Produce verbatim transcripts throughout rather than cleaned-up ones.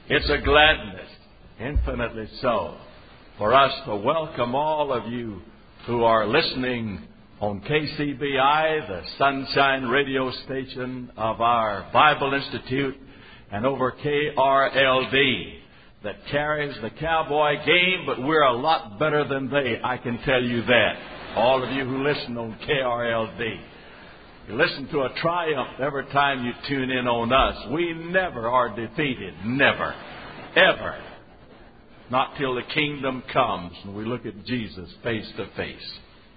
It's a gladness, infinitely so, for us to welcome all of you who are listening on K C B I, the Sunshine radio station of our Bible Institute, and over K R L D that carries the cowboy game, but we're a lot better than they, I can tell you that. All of you who listen on K R L D. You listen to a triumph every time you tune in on us. We never are defeated. Never. Ever. Not till the kingdom comes and we look at Jesus face to face.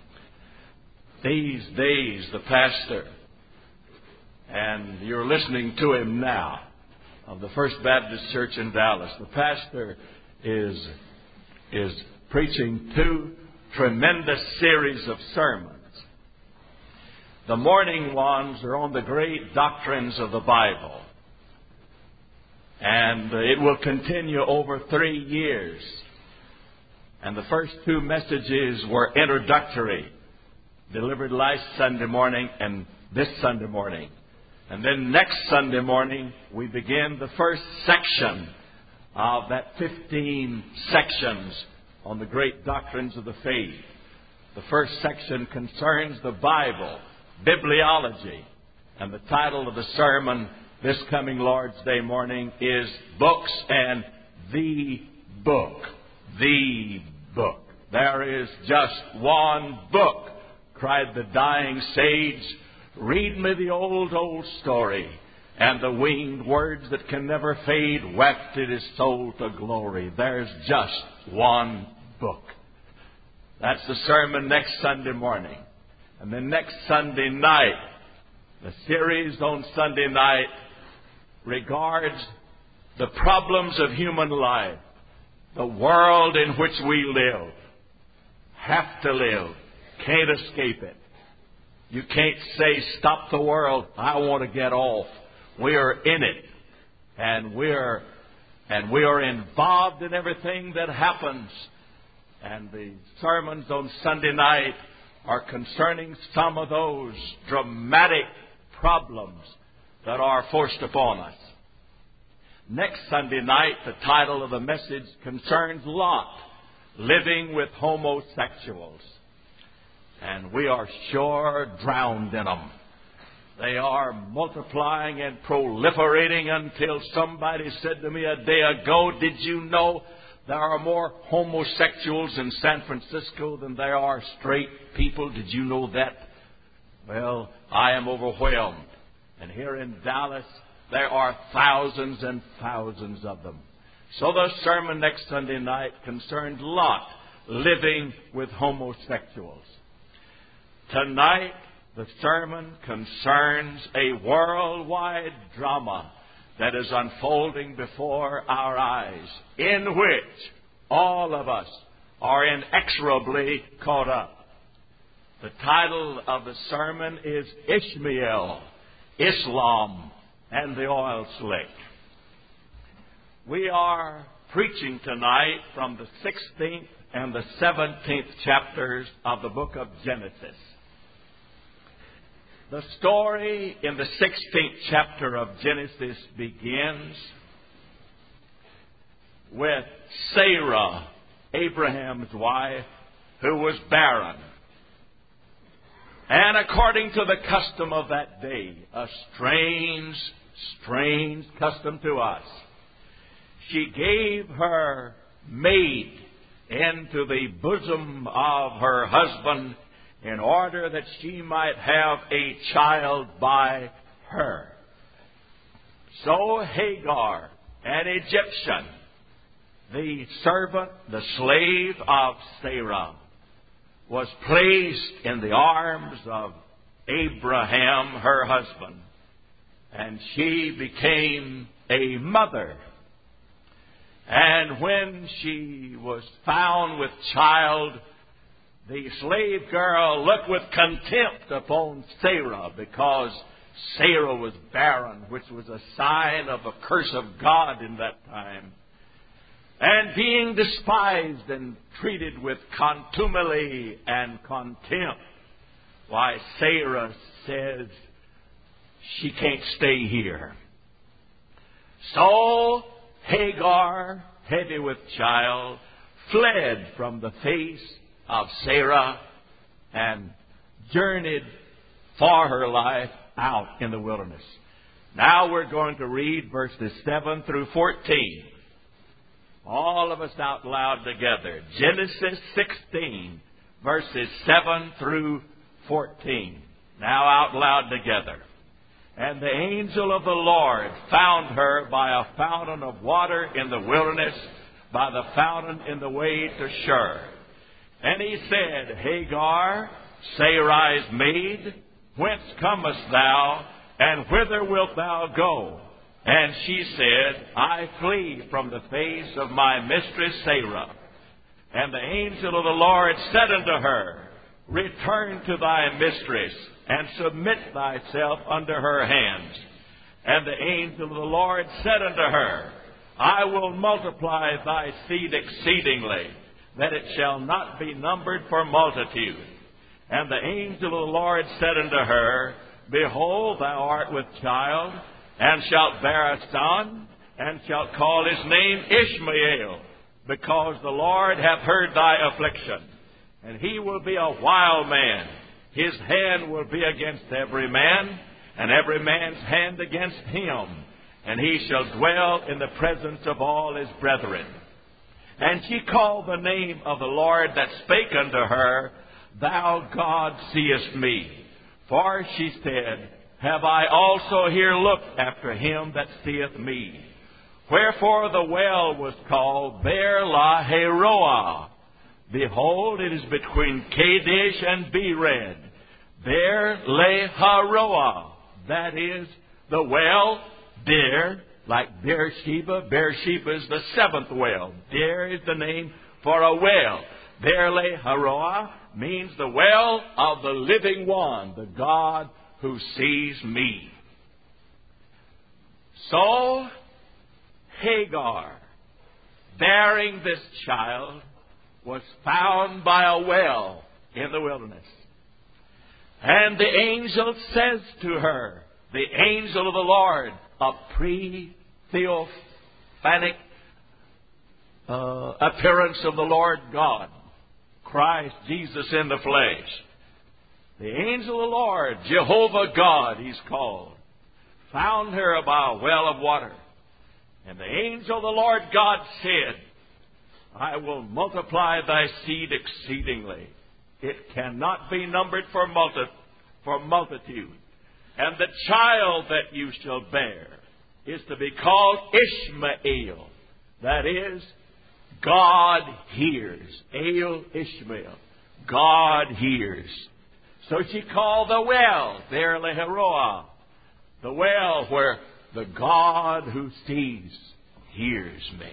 These days, the pastor, and you're listening to him now, of the First Baptist Church in Dallas, the pastor is, is preaching two tremendous series of sermons. The morning ones are on the great doctrines of the Bible. And it will continue over three years. And the first two messages were introductory, delivered last Sunday morning and this Sunday morning. And then next Sunday morning, we begin the first section of that fifteen sections on the great doctrines of the faith. The first section concerns the Bible, bibliology, and the title of the sermon this coming Lord's Day morning is Books and the Book. The Book. There is just one book, cried the dying sage. Read me the old, old story. And the winged words that can never fade wafted his soul to glory. There's just one book. That's the sermon next Sunday morning. And then next Sunday night, the series on Sunday night regards the problems of human life, the world in which we live, have to live, can't escape it. You can't say, stop the world, I want to get off. We are in it, and we're and we are involved in everything that happens. And the sermons on Sunday night are concerning some of those dramatic problems that are forced upon us. Next Sunday night, the title of the message concerns Lot, living with homosexuals. And we are sure drowned in them. They are multiplying and proliferating until somebody said to me a day ago, did you know there are more homosexuals in San Francisco than there are straight people? Did you know that? Well, I am overwhelmed. And here in Dallas, there are thousands and thousands of them. So the sermon next Sunday night concerned Lot, living with homosexuals. Tonight, the sermon concerns a worldwide drama that is unfolding before our eyes, in which all of us are inexorably caught up. The title of the sermon is Ishmael, Islam, and the Oil Slick. We are preaching tonight from the sixteenth and the seventeenth chapters of the book of Genesis. The story in the sixteenth chapter of Genesis begins with Sarah, Abraham's wife, who was barren. And according to the custom of that day, a strange, strange custom to us, she gave her maid into the bosom of her husband in order that she might have a child by her. So Hagar, an Egyptian, the servant, the slave of Sarah, was placed in the arms of Abraham, her husband, and she became a mother. And when she was found with child, the slave girl looked with contempt upon Sarah because Sarah was barren, which was a sign of a curse of God in that time. And being despised and treated with contumely and contempt, why, Sarah says she can't stay here. So Hagar, heavy with child, fled from the face of Sarah and journeyed for her life out in the wilderness. Now we're going to read verses seven through fourteen. All of us out loud together. Genesis sixteen, verses seven through fourteen. Now out loud together. And the angel of the Lord found her by a fountain of water in the wilderness, by the fountain in the way to Shur. And he said, Hagar, Sarai's maid, whence comest thou, and whither wilt thou go? And she said, I flee from the face of my mistress Sarah. And the angel of the Lord said unto her, Return to thy mistress, and submit thyself under her hands. And the angel of the Lord said unto her, I will multiply thy seed exceedingly, that it shall not be numbered for multitude. And the angel of the Lord said unto her, Behold, thou art with child, and shalt bear a son, and shalt call his name Ishmael, because the Lord hath heard thy affliction. And he will be a wild man. His hand will be against every man, and every man's hand against him. And he shall dwell in the presence of all his brethren. And she called the name of the Lord that spake unto her, Thou God seest me. For she said, Have I also here looked after him that seeth me? Wherefore the well was called Beer-lahai-roi. Behold, it is between Kadesh and Bered. Beer-lahai-roi. That is the well, Der, like Beersheba. Beersheba is the seventh well. Der is the name for a well. Beer-lahai-roi means the well of the living one, the God who sees me. So, Hagar, bearing this child, was found by a well in the wilderness. And the angel says to her, the angel of the Lord, a pre-theophanic uh, appearance of the Lord God, Christ Jesus in the flesh. The angel of the Lord, Jehovah God, he's called, found her by a well of water. And the angel of the Lord God said, I will multiply thy seed exceedingly. It cannot be numbered for, multi- for multitude. And the child that you shall bear is to be called Ishmael. That is, God hears. El Ishmael. God hears. So she called the well, Beer-lahai-roi, the well where the God who sees hears me.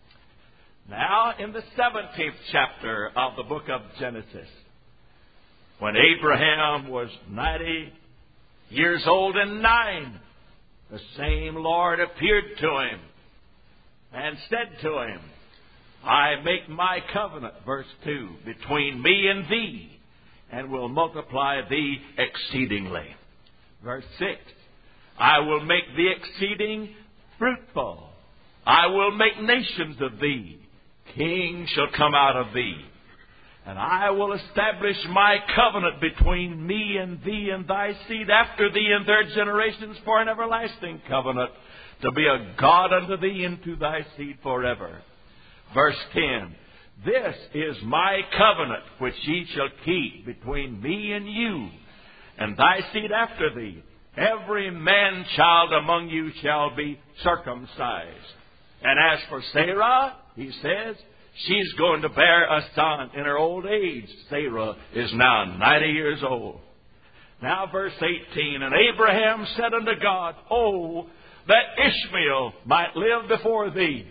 Now, in the seventeenth chapter of the book of Genesis, when Abraham was ninety years old and nine, the same Lord appeared to him and said to him, I make my covenant, verse two, between me and thee, and will multiply thee exceedingly. Verse six, I will make thee exceeding fruitful. I will make nations of thee. Kings shall come out of thee. And I will establish my covenant between me and thee and thy seed after thee and their generations for an everlasting covenant, to be a God unto thee and to thy seed forever. Verse ten, this is my covenant which ye shall keep between me and you and thy seed after thee. Every man-child among you shall be circumcised. And as for Sarah, he says, she's going to bear a son in her old age. Sarah is now ninety years old. Now verse eighteen, and Abraham said unto God, Oh, that Ishmael might live before thee.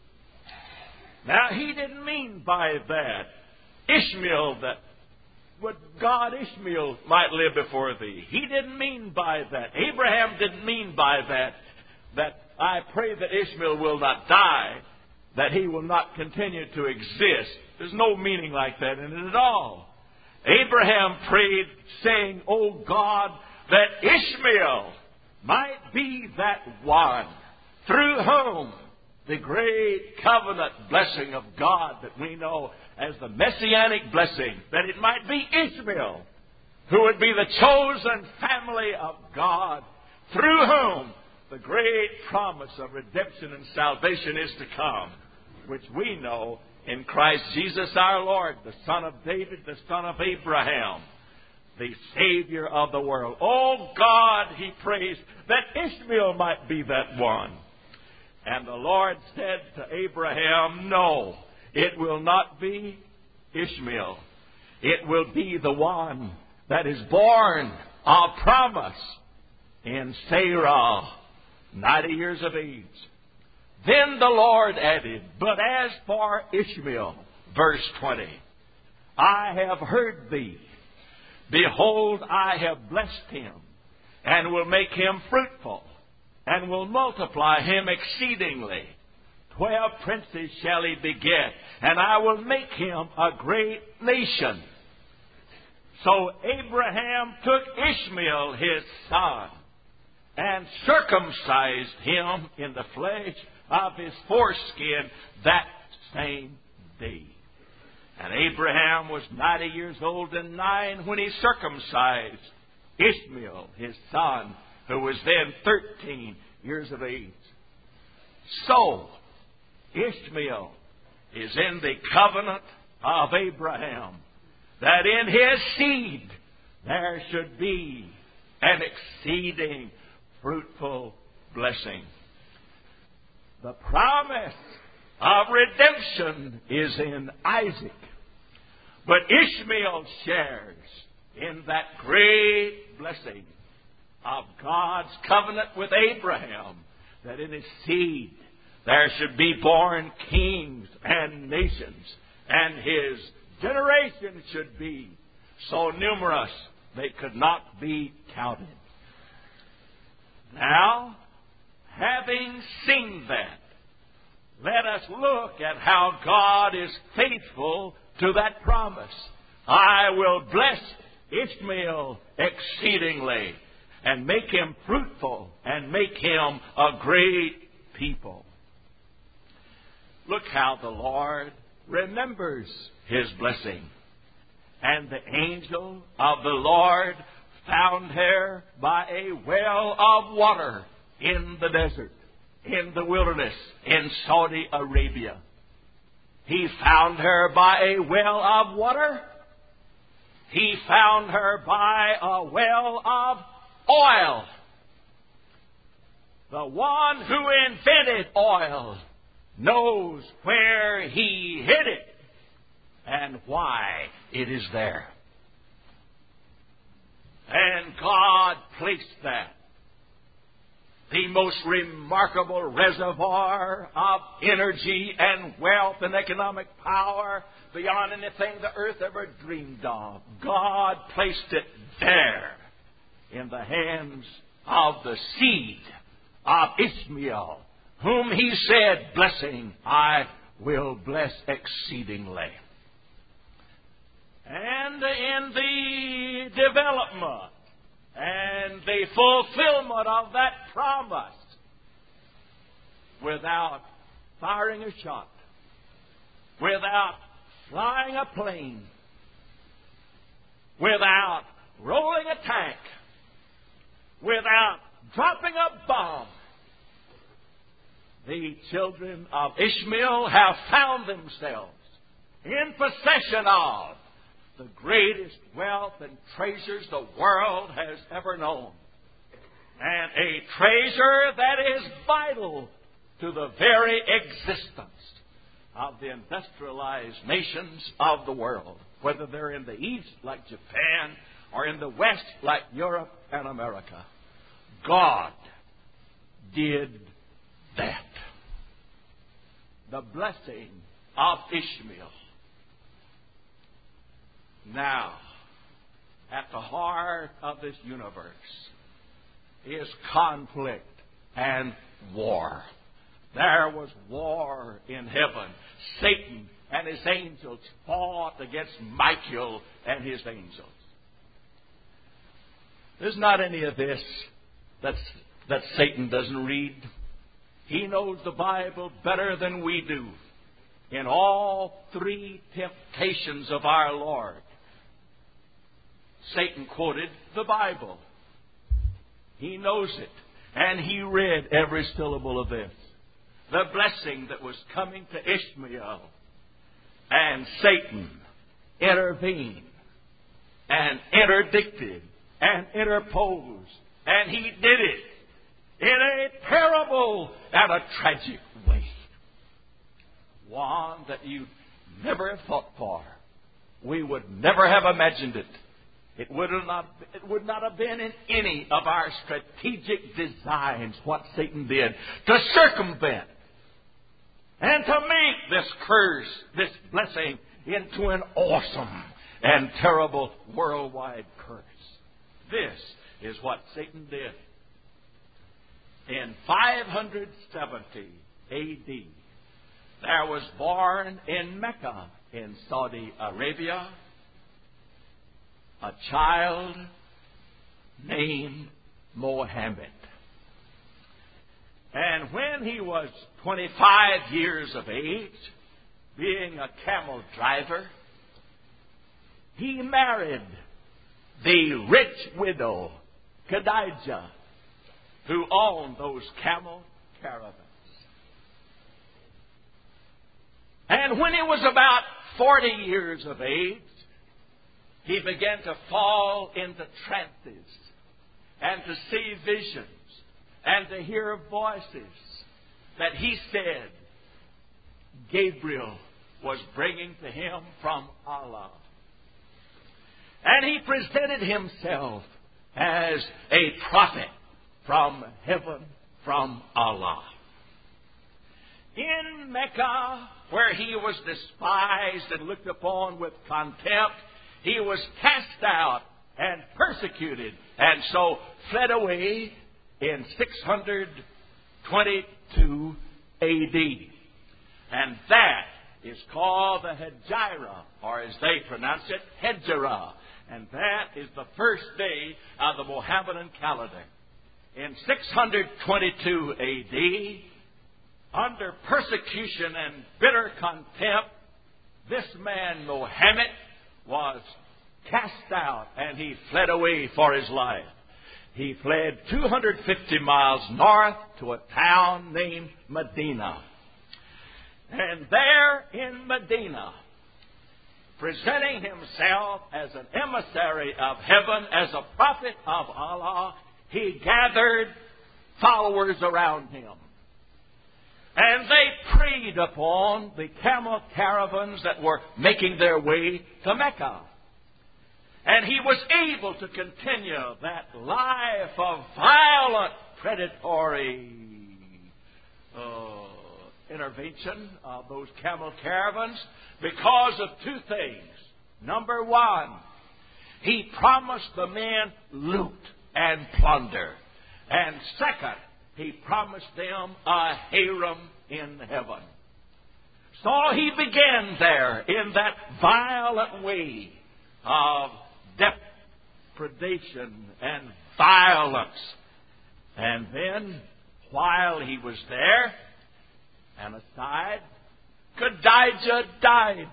Now he didn't mean by that Ishmael, that would God Ishmael might live before thee. He didn't mean by that. Abraham didn't mean by that, that I pray that Ishmael will not die, that he will not continue to exist. There's no meaning like that in it at all. Abraham prayed, saying, O God, that Ishmael might be that one through whom the great covenant blessing of God that we know as the messianic blessing, that it might be Ishmael who would be the chosen family of God, through whom the great promise of redemption and salvation is to come, which we know in Christ Jesus our Lord, the Son of David, the Son of Abraham, the Savior of the world. Oh God, he prays that Ishmael might be that one. And the Lord said to Abraham, no, it will not be Ishmael. It will be the one that is born of promise in Sarah, ninety years of age. Then the Lord added, but as for Ishmael, verse twenty, I have heard thee. Behold, I have blessed him, and will make him fruitful, and will multiply him exceedingly. Twelve princes shall he beget, and I will make him a great nation. So Abraham took Ishmael his son, and circumcised him in the flesh of his foreskin that same day. And Abraham was ninety years old and nine when he circumcised Ishmael, his son, who was then thirteen years of age. So, Ishmael is in the covenant of Abraham, that in his seed there should be an exceeding fruitful blessing. The promise of redemption is in Isaac, but Ishmael shares in that great blessing of God's covenant with Abraham, that in his seed there should be born kings and nations, and his generation should be so numerous they could not be counted. Now, having seen that, let us look at how God is faithful to that promise. I will bless Ishmael exceedingly, and make him fruitful, and make him a great people. Look how the Lord remembers his blessing. And the angel of the Lord found her by a well of water in the desert, in the wilderness, in Saudi Arabia. He found her by a well of water. He found her by a well of oil. The one who invented oil knows where he hid it and why it is there. And God placed that, the most remarkable reservoir of energy and wealth and economic power beyond anything the earth ever dreamed of. God placed it there in the hands of the seed of Ishmael, whom he said, blessing, I will bless exceedingly. And in the development and the fulfillment of that promise, without firing a shot, without flying a plane, without rolling a tank, without dropping a bomb, the children of Ishmael have found themselves in possession of the greatest wealth and treasures the world has ever known. And a treasure that is vital to the very existence of the industrialized nations of the world, whether they're in the East like Japan or in the West like Europe and America. God did that. The blessing of Ishmael. Now, at the heart of this universe is conflict and war. There was war in heaven. Satan and his angels fought against Michael and his angels. There's not any of this that's, that Satan doesn't read. He knows the Bible better than we do. In all three temptations of our Lord, Satan quoted the Bible. He knows it. And he read every syllable of this. The blessing that was coming to Ishmael. And Satan intervened and interdicted and interposed. And he did it in a terrible and a tragic way. One that you never have thought for. We would never have imagined it. It would not, it would not have been in any of our strategic designs what Satan did to circumvent and to make this curse, this blessing, into an awesome and terrible worldwide curse. This is what Satan did. In five seventy A D, there was born in Mecca, in Saudi Arabia, a child named Mohammed. And when he was twenty-five years of age, being a camel driver, he married the rich widow, Khadijah, who owned those camel caravans. And when he was about forty years of age, he began to fall into trances and to see visions and to hear voices that he said Gabriel was bringing to him from Allah. And he presented himself as a prophet from heaven, from Allah. In Mecca, where he was despised and looked upon with contempt, he was cast out and persecuted, and so fled away in six twenty-two A D. And that is called the Hijrah, or as they pronounce it, Hijrah. And that is the first day of the Mohammedan calendar. In six twenty-two A D, under persecution and bitter contempt, this man, Mohammed, was cast out and he fled away for his life. He fled two hundred fifty miles north to a town named Medina. And there in Medina, presenting himself as an emissary of heaven, as a prophet of Allah, he gathered followers around him. And they preyed upon the camel caravans that were making their way to Mecca. And he was able to continue that life of violent, predatory uh, intervention of those camel caravans because of two things. Number one, he promised the men loot and plunder. And second, he promised them a harem in heaven. So he began there in that violent way of depredation and violence. And then, while he was there, and aside, Khadijah died.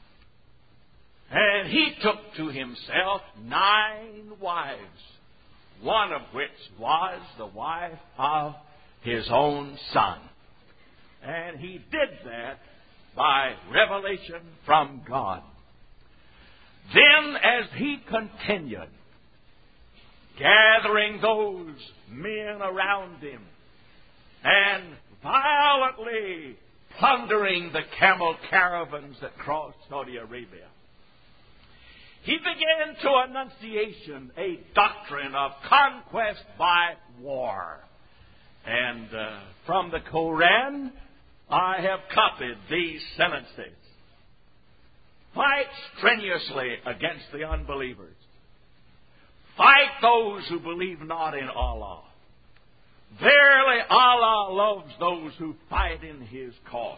And he took to himself nine wives, one of which was the wife of his own son. And he did that by revelation from God. Then, as he continued, gathering those men around him and violently plundering the camel caravans that crossed Saudi Arabia, he began to enunciation a doctrine of conquest by war. And uh, from the Koran, I have copied these sentences. Fight strenuously against the unbelievers. Fight those who believe not in Allah. Verily, Allah loves those who fight in His cause.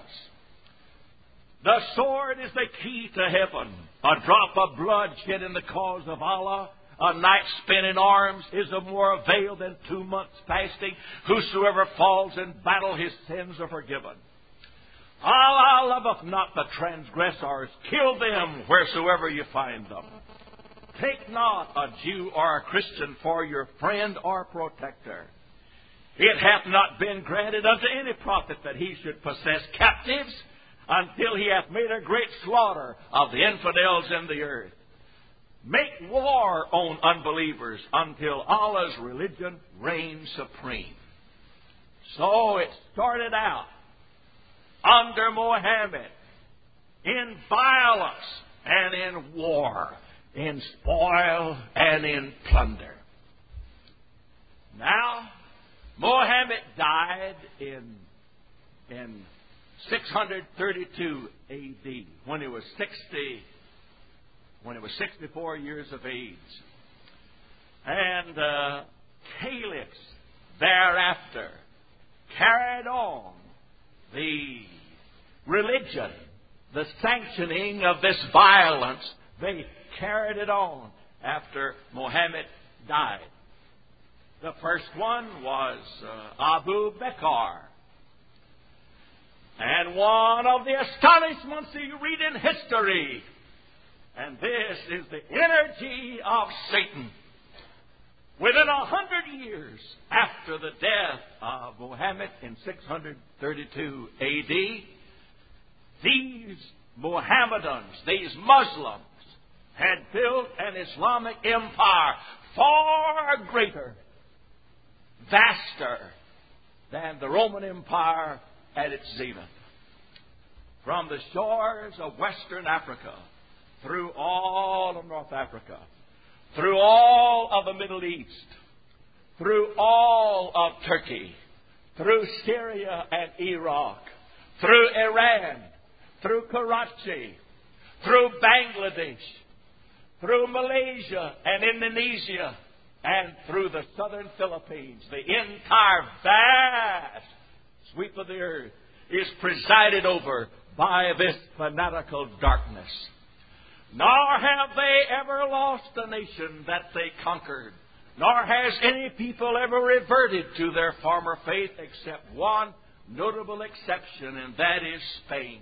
The sword is the key to heaven. A drop of blood shed in the cause of Allah A night spent in arms is of more avail than two months fasting. Whosoever falls in battle, his sins are forgiven. Allah loveth not the transgressors. Kill them wheresoever you find them. Take not a Jew or a Christian for your friend or protector. It hath not been granted unto any prophet that he should possess captives until he hath made a great slaughter of the infidels in the earth. Make war on unbelievers until Allah's religion reigns supreme. So it started out under Mohammed in violence and in war, in spoil and in plunder. Now, Mohammed died in, in six thirty-two A D when he was sixty, when he was sixty-four years of age, and uh, caliphs thereafter carried on the religion, the sanctioning of this violence. They carried it on after Mohammed died. The first one was uh, Abu Bakr. And one of the astonishments you read in history, and this is the energy of Satan. Within a hundred years after the death of Muhammad in six thirty-two A D, these Mohammedans, these Muslims, had built an Islamic empire far greater, vaster than the Roman Empire at its zenith. From the shores of Western Africa, through all of North Africa, through all of the Middle East, through all of Turkey, through Syria and Iraq, through Iran, through Karachi, through Bangladesh, through Malaysia and Indonesia, and through the southern Philippines, the entire vast sweep of the earth is presided over by this fanatical darkness. Nor have they ever lost a nation that they conquered, nor has any people ever reverted to their former faith except one notable exception, and that is Spain.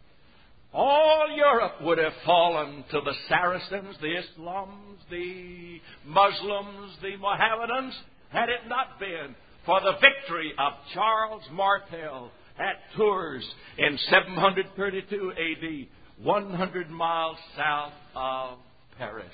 All Europe would have fallen to the Saracens, the Islams, the Muslims, the Mohammedans, had it not been for the victory of Charles Martel at Tours in seven thirty-two A D, one hundred miles south of Paris.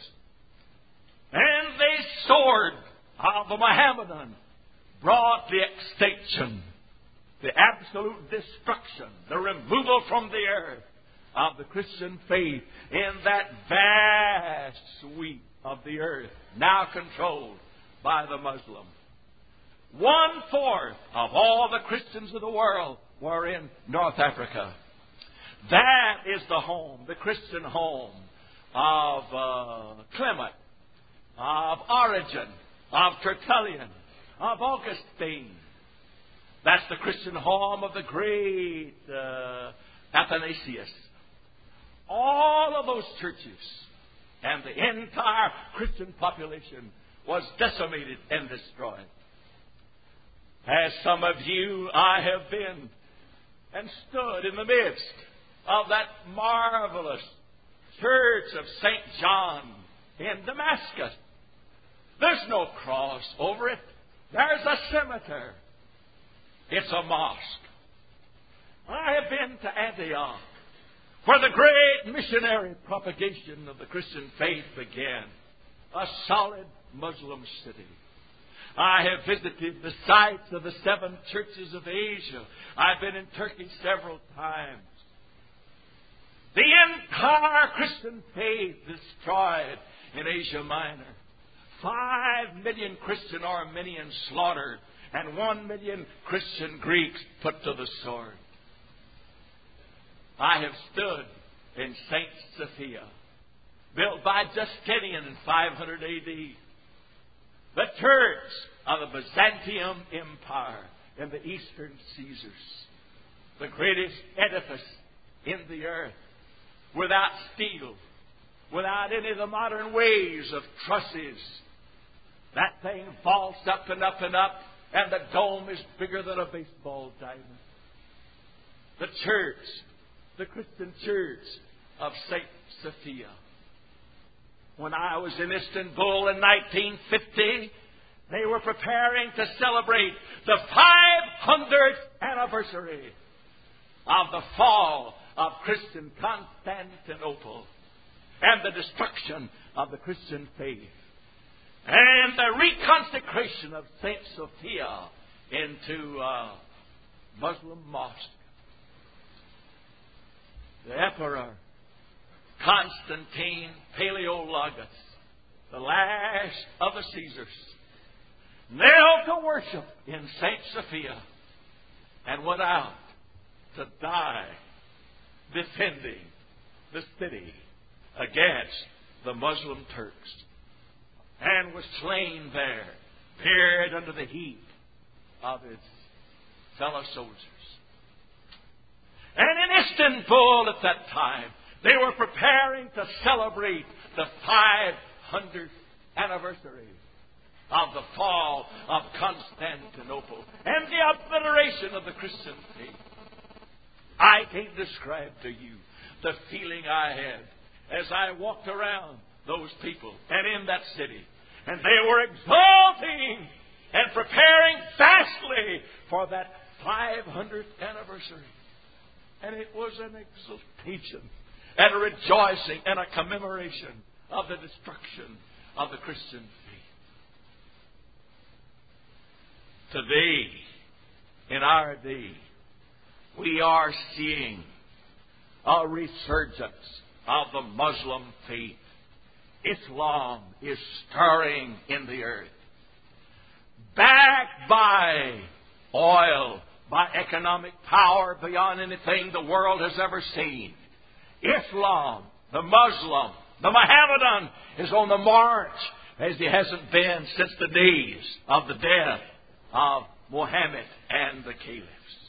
And the sword of the Mohammedan brought the extinction, the absolute destruction, the removal from the earth of the Christian faith in that vast sweep of the earth, now controlled by the Muslim. One fourth of all the Christians of the world were in North Africa. That is the home, the Christian home of uh, Clement, of Origen, of Tertullian, of Augustine. That's the Christian home of the great uh, Athanasius. All of those churches and the entire Christian population was decimated and destroyed. As some of you, I have been and stood in the midst of that marvelous church of Saint John in Damascus. There's no cross over it. There's a cemetery. It's a mosque. I have been to Antioch, where the great missionary propagation of the Christian faith began. A solid Muslim city. I have visited the sites of the seven churches of Asia. I've been in Turkey several times. The entire Christian faith destroyed in Asia Minor. Five million Christian Armenians slaughtered, and one million Christian Greeks put to the sword. I have stood in Saint Sophia, built by Justinian in five hundred A D, the church of the Byzantium Empire and the Eastern Caesars, the greatest edifice in the earth, without steel, without any of the modern ways of trusses. That thing vaults up and up and up, and the dome is bigger than a baseball diamond. The church, the Christian church of Saint Sophia. When I was in Istanbul in nineteen fifty, they were preparing to celebrate the five hundredth anniversary of the fall of Christian Constantinople and the destruction of the Christian faith and the reconsecration of Saint Sophia into a Muslim mosque. The Emperor Constantine Palaeologus, the last of the Caesars, knelt to worship in Saint Sophia and went out to die defending the city against the Muslim Turks, and was slain there, buried under the heat of its fellow soldiers. And in Istanbul at that time, they were preparing to celebrate the five hundredth anniversary of the fall of Constantinople and the obliteration of the Christian faith. I can't describe to you the feeling I had as I walked around those people and in that city. And they were exalting and preparing vastly for that five hundredth anniversary. And it was an exultation and a rejoicing and a commemoration of the destruction of the Christian faith. Today, in our day, we are seeing a resurgence of the Muslim faith. Islam is stirring in the earth, backed by oil, by economic power beyond anything the world has ever seen. Islam, the Muslim, the Mohammedan, is on the march as he hasn't been since the days of the death of Muhammad and the caliphs.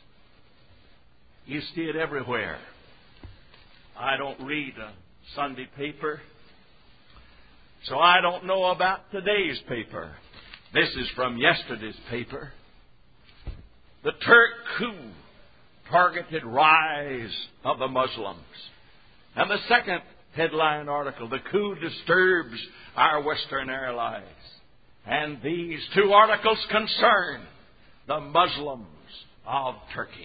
You see it everywhere. I don't read a Sunday paper, so I don't know about today's paper. This is from yesterday's paper. The Turk coup, targeted rise of the Muslims. And the second headline article, the coup disturbs our Western allies. And these two articles concern the Muslims of Turkey.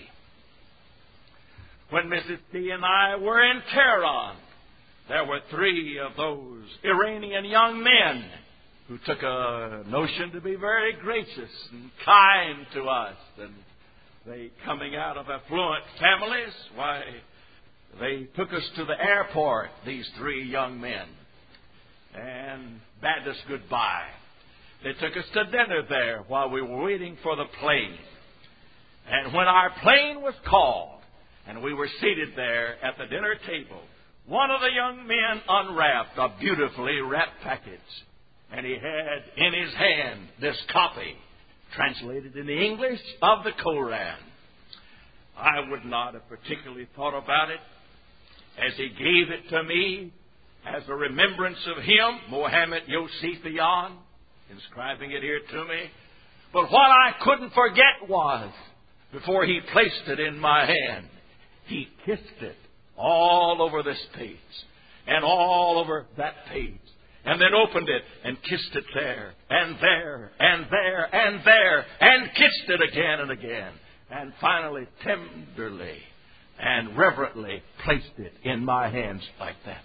When Missus T and I were in Tehran, there were three of those Iranian young men who took a notion to be very gracious and kind to us. And they, coming out of affluent families, why, they took us to the airport, these three young men, and bade us goodbye. They took us to dinner there while we were waiting for the plane. And when our plane was called, and we were seated there at the dinner table, one of the young men unwrapped a beautifully wrapped package. And he had in his hand this copy, translated in the English, of the Koran. I would not have particularly thought about it as he gave it to me as a remembrance of him, Mohammed Yosephian, inscribing it here to me. But what I couldn't forget was, before he placed it in my hand, he kissed it all over this page and all over that page, and then opened it and kissed it there and there and there and there and kissed it again and again, and finally tenderly and reverently placed it in my hands like that.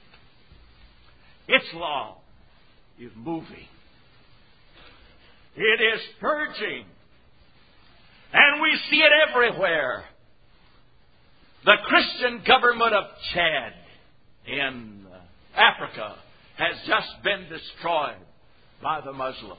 Islam is moving. It is surging. And we see it everywhere. The Christian government of Chad in Africa has just been destroyed by the Muslims.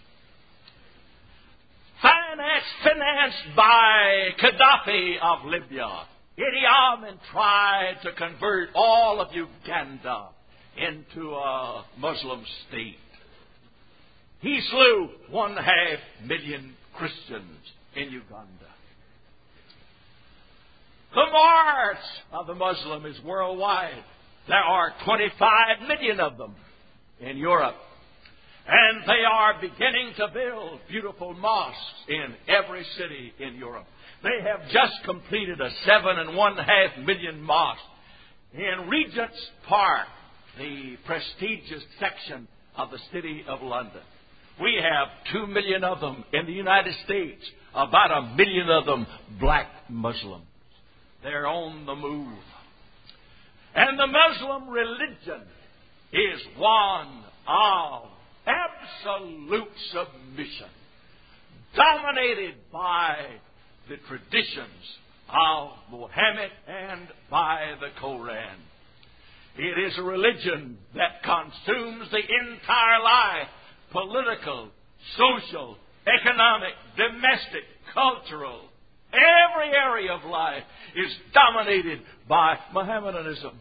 Finance, financed by Gaddafi of Libya. Idi Amin tried to convert all of Uganda into a Muslim state. He slew one half million Christians in Uganda. The march of the Muslim is worldwide. There are twenty-five million of them in Europe. And they are beginning to build beautiful mosques in every city in Europe. They have just completed a seven and one half million mosque in Regent's Park, the prestigious section of the city of London. We have two million of them in the United States, about a million of them black Muslims. They're on the move. And the Muslim religion is one of absolute submission, dominated by the traditions of Muhammad and by the Koran. It is a religion that consumes the entire life, political, social, economic, domestic, cultural. Every area of life is dominated by Mohammedanism.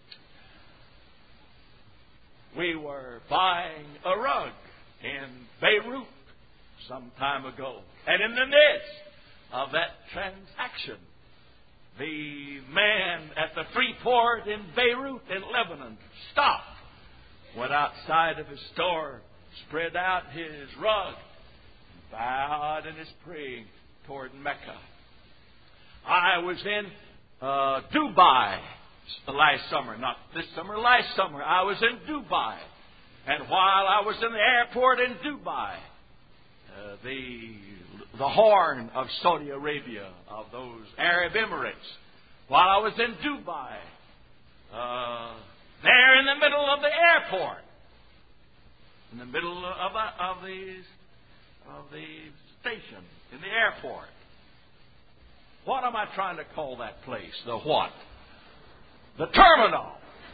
We were buying a rug in Beirut some time ago. And in the midst of that transaction, the man at the free port in Beirut in Lebanon stopped, went outside of his store, spread out his rug, bowed and is praying toward Mecca. I was in uh, Dubai last summer, not this summer, last summer. I was in Dubai. And while I was in the airport in Dubai, uh, the, the horn of Saudi Arabia, of those Arab Emirates, while I was in Dubai, uh, there in the middle of the airport, in the middle of, a, of, the, of the station, in the airport, what am I trying to call that place? The what? The terminal.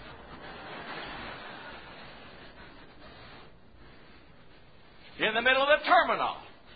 In the middle of the terminal.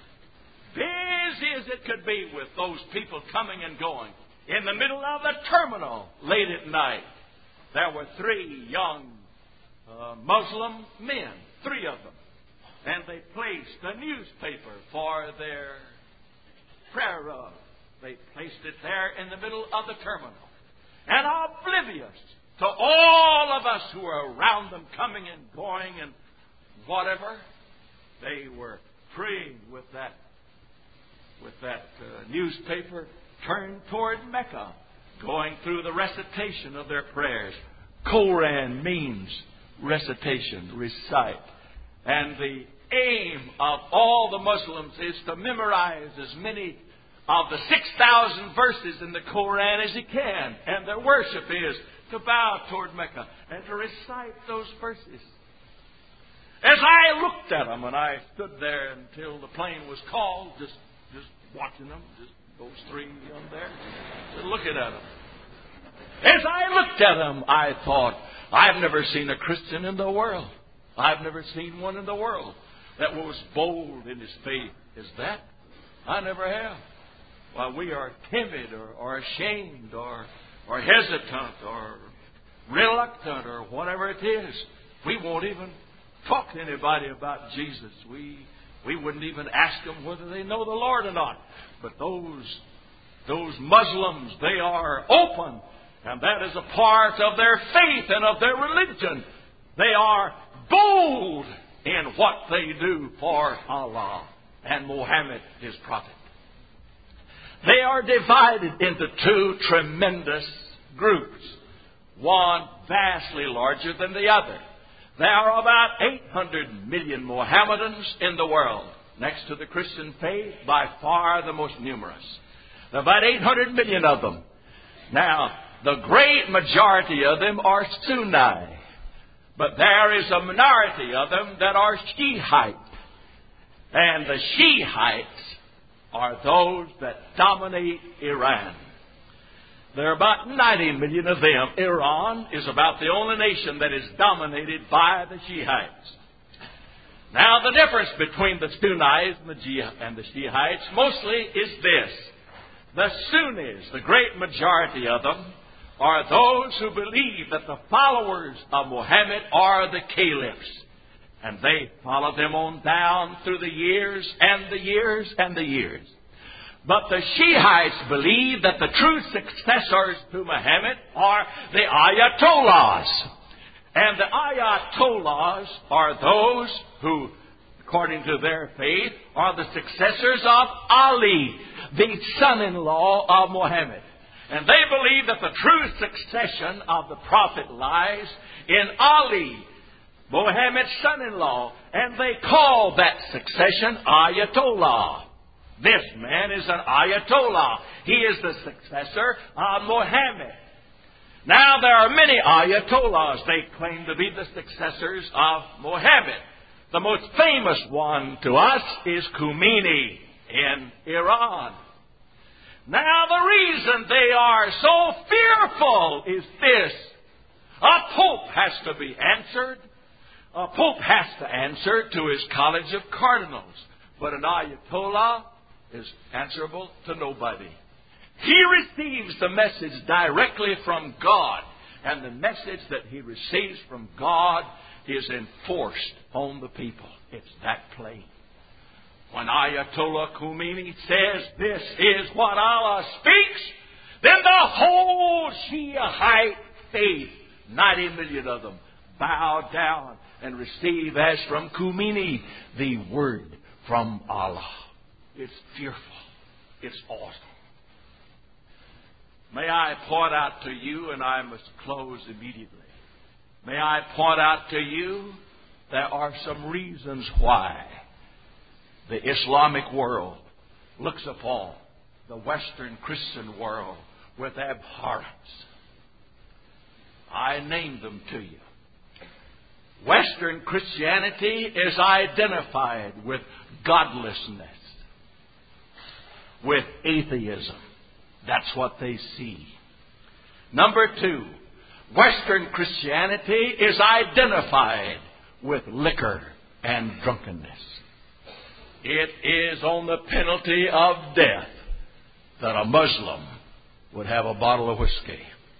Busy as it could be with those people coming and going. In the middle of the terminal, late at night, there were three young uh, Muslim men, three of them. And they placed a newspaper for their prayer rug. They placed it there in the middle of the terminal. And oblivious to all of us who were around them, coming and going and whatever, they were praying with that, with that uh, newspaper turned toward Mecca, going through the recitation of their prayers. Koran means recitation, recite. And the aim of all the Muslims is to memorize as many of the six thousand verses in the Koran as he can. And their worship is to bow toward Mecca and to recite those verses. As I looked at them, and I stood there until the plane was called, just just watching them, just those three young there, just looking at them. As I looked at them, I thought, I've never seen a Christian in the world. I've never seen one in the world that was bold in his faith as that. I never have. While we are timid or, or ashamed or, or hesitant or reluctant or whatever it is, we won't even talk to anybody about Jesus. We we wouldn't even ask them whether they know the Lord or not. But those those Muslims, they are open, and that is a part of their faith and of their religion. They are bold in what they do for Allah and Muhammad, his prophet. They are divided into two tremendous groups, one vastly larger than the other. There are about eight hundred million Mohammedans in the world. Next to the Christian faith, by far the most numerous. There are about eight hundred million of them. Now, the great majority of them are Sunni. But there is a minority of them that are Shiite. And the Shiites are those that dominate Iran. There are about ninety million of them. Iran is about the only nation that is dominated by the Shiites. Now, the difference between the Sunnis and the, and the Shiites mostly is this. The Sunnis, the great majority of them, are those who believe that the followers of Muhammad are the caliphs. And they follow them on down through the years and the years and the years. But the Shiites believe that the true successors to Muhammad are the Ayatollahs. And the Ayatollahs are those who, according to their faith, are the successors of Ali, the son-in-law of Muhammad. And they believe that the true succession of the Prophet lies in Ali, Muhammad's son-in-law. And they call that succession Ayatollah. This man is an Ayatollah. He is the successor of Muhammad. Now, there are many Ayatollahs. They claim to be the successors of Muhammad. The most famous one to us is Khomeini in Iran. Now, the reason they are so fearful is this. A pope has to be answered. A pope has to answer to his college of cardinals. But an Ayatollah is answerable to nobody. He receives the message directly from God. And the message that he receives from God is enforced on the people. It's that plain. When Ayatollah Khomeini says this is what Allah speaks, then the whole Shiite faith, ninety million of them, bow down and receive as from Khomeini the word from Allah. It's fearful. It's awesome. May I point out to you, and I must close immediately. May I point out to you there are some reasons why the Islamic world looks upon the Western Christian world with abhorrence. I name them to you. Western Christianity is identified with godlessness, with atheism. That's what they see. Number two, Western Christianity is identified with liquor and drunkenness. It is on the penalty of death that a Muslim would have a bottle of whiskey.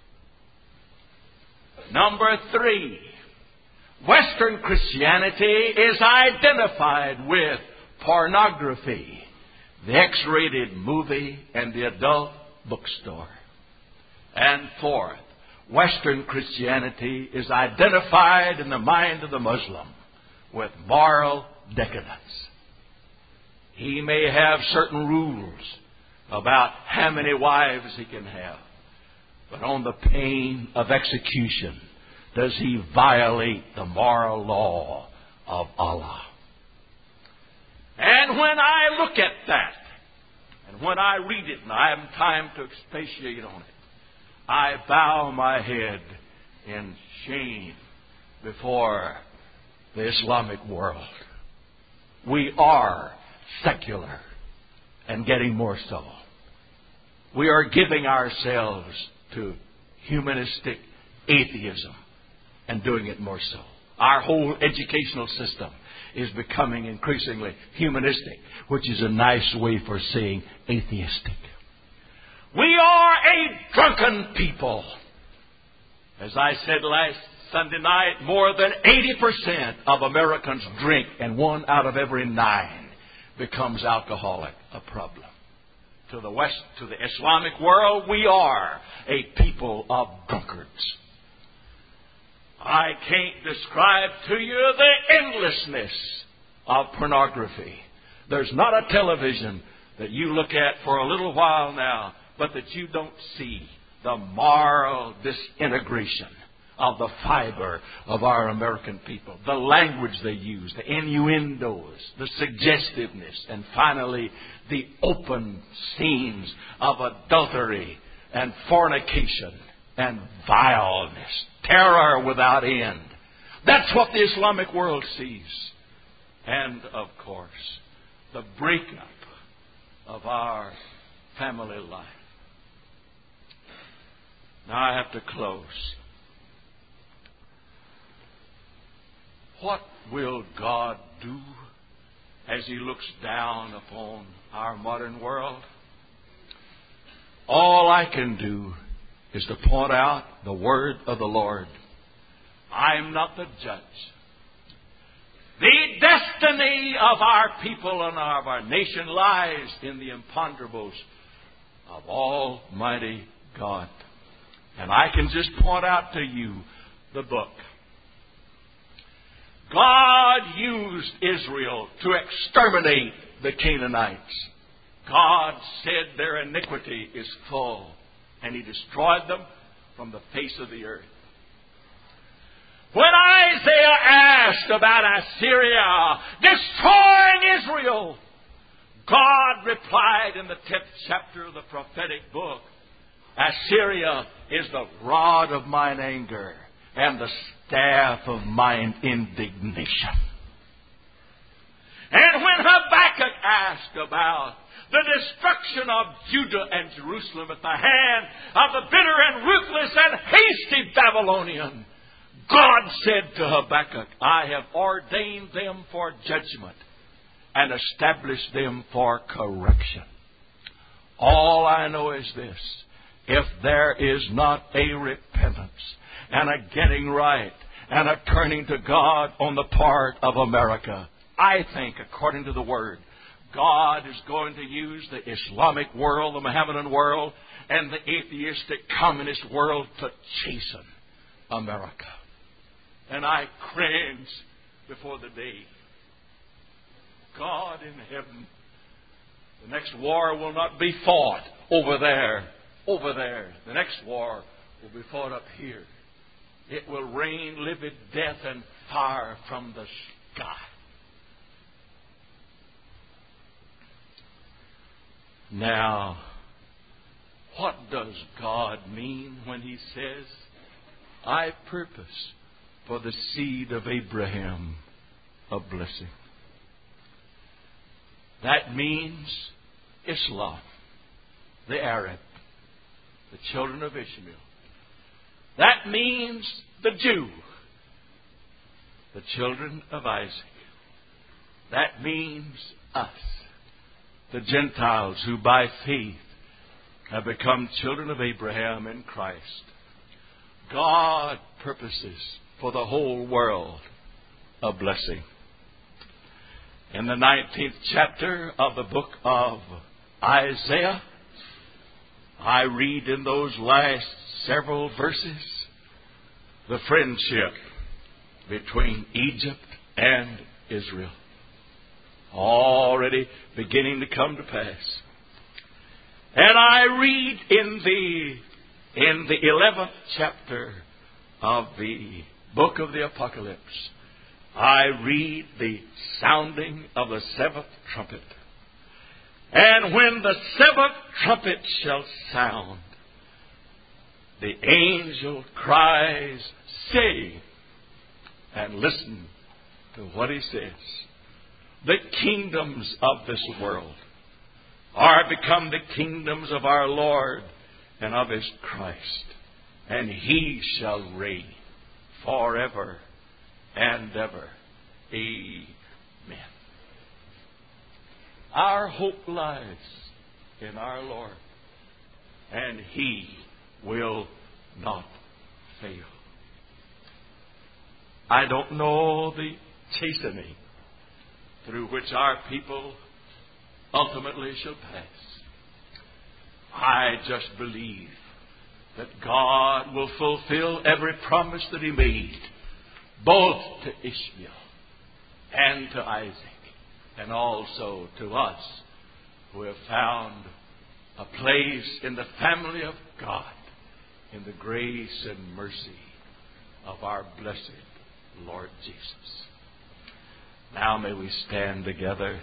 Number three, Western Christianity is identified with pornography, the X-rated movie, and the adult bookstore. And fourth, Western Christianity is identified in the mind of the Muslim with moral decadence. He may have certain rules about how many wives he can have, but on the pain of execution does he violate the moral law of Allah. And when I look at that, and when I read it, and I haven't time to expatiate on it, I bow my head in shame before the Islamic world. We are secular and getting more so. We are giving ourselves to humanistic atheism and doing it more so. Our whole educational system is becoming increasingly humanistic, which is a nice way for saying atheistic. We are a drunken people. As I said last Sunday night, more than eighty percent of Americans drink, and one out of every nine becomes alcoholic, a problem. To the West, to the Islamic world, we are a people of drunkards. I can't describe to you the endlessness of pornography. There's not a television that you look at for a little while now, but that you don't see the moral disintegration of the fiber of our American people, the language they use, the innuendos, the suggestiveness, and finally the open scenes of adultery and fornication and vileness, terror without end. That's what the Islamic world sees. And, of course, the breakup of our family life. Now I have to close. What will God do as He looks down upon our modern world? All I can do is to point out the word of the Lord. I am not the judge. The destiny of our people and of our nation lies in the imponderables of Almighty God. And I can just point out to you the book. God used Israel to exterminate the Canaanites. God said their iniquity is full, and He destroyed them from the face of the earth. When Isaiah asked about Assyria destroying Israel, God replied in the tenth chapter of the prophetic book, Assyria is the rod of mine anger and the staff of mine indignation. And when Habakkuk asked about the destruction of Judah and Jerusalem at the hand of the bitter and ruthless and hasty Babylonian, God said to Habakkuk, I have ordained them for judgment and established them for correction. All I know is this: if there is not a repentance and a getting right and a turning to God on the part of America, I think, according to the Word, God is going to use the Islamic world, the Mohammedan world, and the atheistic communist world to chasten America. And I cringe before the day. God in heaven, the next war will not be fought over there, over there. The next war will be fought up here. It will rain livid death and fire from the sky. Now, what does God mean when He says, I purpose for the seed of Abraham a blessing? That means Islam, the Arab, the children of Ishmael. That means the Jew, the children of Isaac. That means us, the Gentiles who by faith have become children of Abraham in Christ. God purposes for the whole world a blessing. In the nineteenth chapter of the book of Isaiah, I read in those last several verses the friendship between Egypt and Israel, already beginning to come to pass. And I read in the in the eleventh chapter of the book of the Apocalypse, I read the sounding of the seventh trumpet. And when the seventh trumpet shall sound, the angel cries, say, and listen to what he says. The kingdoms of this world are become the kingdoms of our Lord and of His Christ, and He shall reign forever and ever. Amen. Our hope lies in our Lord, and He will not fail. I don't know the chastening through which our people ultimately shall pass. I just believe that God will fulfill every promise that He made, both to Ishmael and to Isaac, and also to us who have found a place in the family of God in the grace and mercy of our blessed Lord Jesus. Now may we stand together.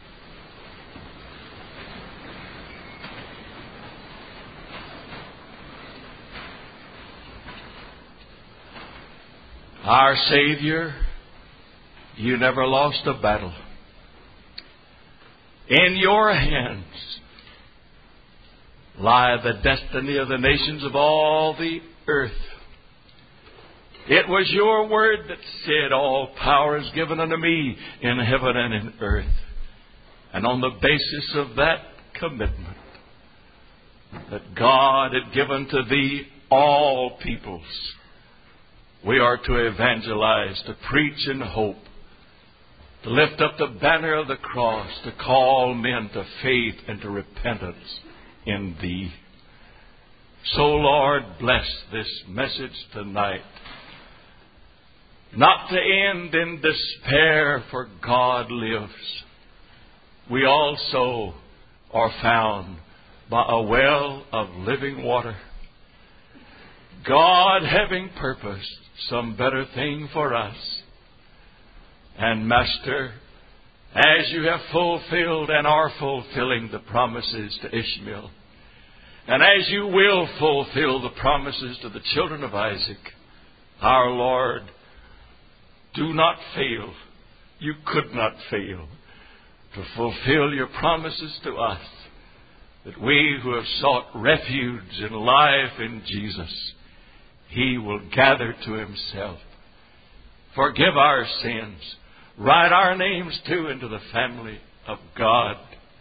Our Savior, You never lost a battle. In Your hands lie the destiny of the nations of all the earth. It was Your word that said, all power is given unto me in heaven and in earth. And on the basis of that commitment, that God had given to Thee all peoples, we are to evangelize, to preach in hope to lift up the banner of the cross, to call men to faith and to repentance in Thee. So, Lord, bless this message tonight. Not to end in despair, for God lives. We also are found by a well of living water. God having purposed some better thing for us. And Master, as You have fulfilled and are fulfilling the promises to Ishmael, and as You will fulfill the promises to the children of Isaac, our Lord, do not fail. You could not fail to fulfill Your promises to us, that we who have sought refuge in life in Jesus, He will gather to Himself. Forgive our sins. Write our names too into the family of God.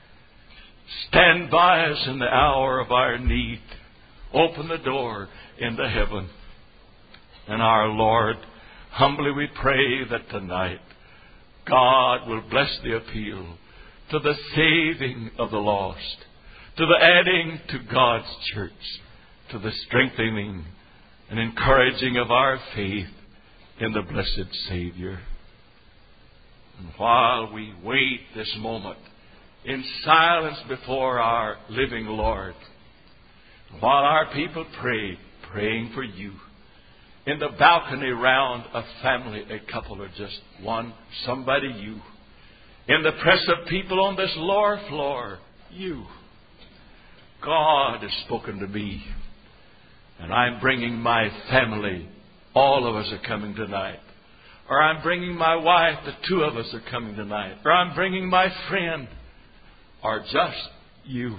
Stand by us in the hour of our need. Open the door into heaven. And our Lord, humbly we pray that tonight God will bless the appeal to the saving of the lost, to the adding to God's church, to the strengthening and encouraging of our faith in the blessed Savior. And while we wait this moment in silence before our living Lord, while our people pray, praying for You, in the balcony round a family, a couple, or just one, somebody, You. In the press of people on this lower floor, You. God has spoken to me. And I'm bringing my family. All of us are coming tonight. Or I'm bringing my wife. The two of us are coming tonight. Or I'm bringing my friend. Or just You.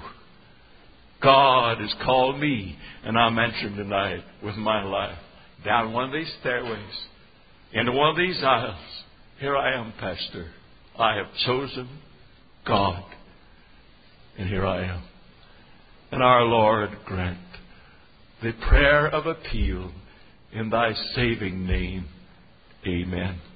God has called me. And I'm entering tonight with my life down one of these stairways, into one of these aisles. Here I am, Pastor. I have chosen God. And here I am. And our Lord grant the prayer of appeal in Thy saving name. Amen.